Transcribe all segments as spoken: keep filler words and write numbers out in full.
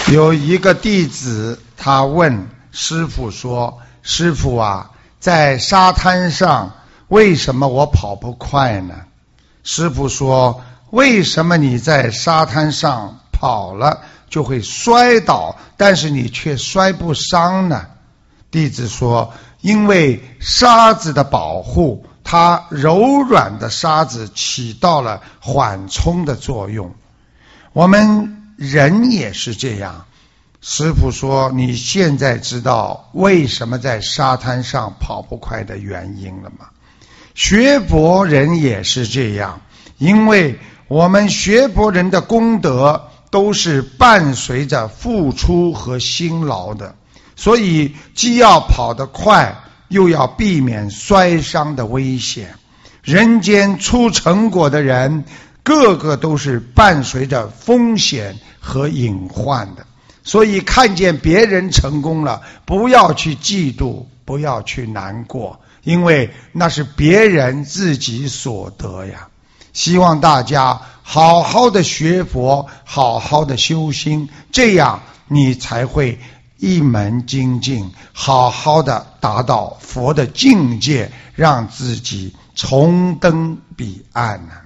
有一个弟子，他问师父说：师父啊，在沙滩上为什么我跑不快呢？师父说：为什么你在沙滩上跑了就会摔倒，但是你却摔不伤呢？弟子说：因为沙子的保护，它柔软的沙子起到了缓冲的作用。我们人也是这样。师父说：你现在知道为什么在沙滩上跑不快的原因了吗？学佛人也是这样，因为我们学佛人的功德都是伴随着付出和辛劳的，所以既要跑得快，又要避免摔伤的危险。人间出成果的人，个个都是伴随着风险和隐患的，所以看见别人成功了，不要去嫉妒，不要去难过，因为那是别人自己所得呀。希望大家好好的学佛，好好的修心，这样你才会一门精进，好好的达到佛的境界，让自己重登彼岸呢。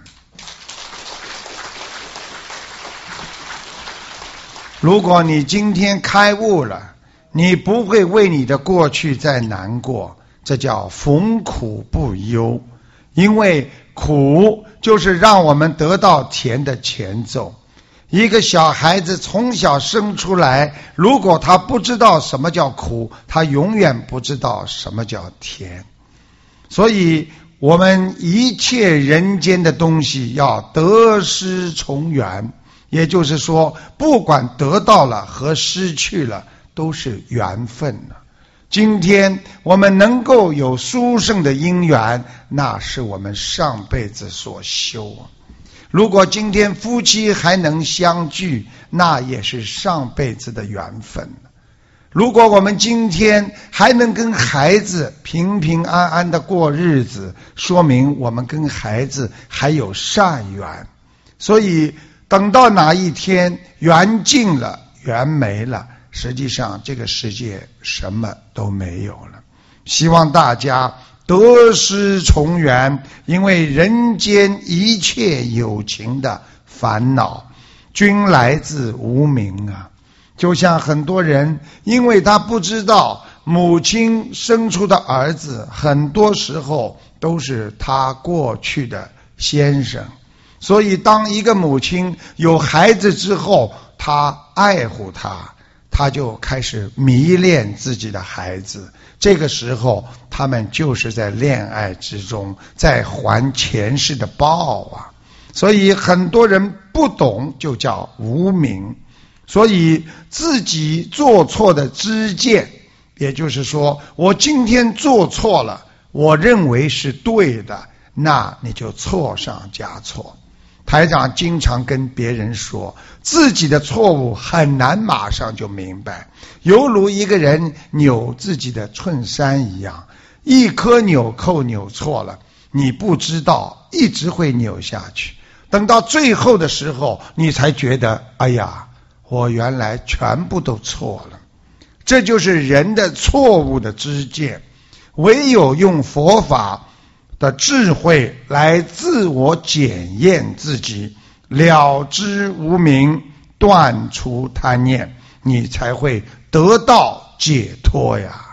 如果你今天开悟了，你不会为你的过去再难过，这叫逢苦不忧。因为苦就是让我们得到甜的前奏。一个小孩子从小生出来，如果他不知道什么叫苦，他永远不知道什么叫甜。所以我们一切人间的东西要得失从缘，也就是说，不管得到了和失去了，都是缘分了。今天我们能够有殊胜的因缘，那是我们上辈子所修。如果今天夫妻还能相聚，那也是上辈子的缘分。如果我们今天还能跟孩子平平安安的过日子，说明我们跟孩子还有善缘。所以等到哪一天缘尽了，缘没了，实际上这个世界什么都没有了。希望大家得失从缘，因为人间一切有情的烦恼均来自无明啊。就像很多人，因为他不知道母亲生出的儿子很多时候都是他过去的先生，所以当一个母亲有孩子之后，他爱护他，他就开始迷恋自己的孩子。这个时候他们就是在恋爱之中，在还前世的报啊。所以很多人不懂，就叫无明。所以自己做错的知见，也就是说，我今天做错了，我认为是对的，那你就错上加错。台长经常跟别人说，自己的错误很难马上就明白，犹如一个人扭自己的衬衫一样，一颗纽扣扭错了，你不知道，一直会扭下去，等到最后的时候，你才觉得，哎呀，我原来全部都错了。这就是人的错误的知见，唯有用佛法的智慧来自我检验自己，了知无明，断除贪念，你才会得到解脱呀。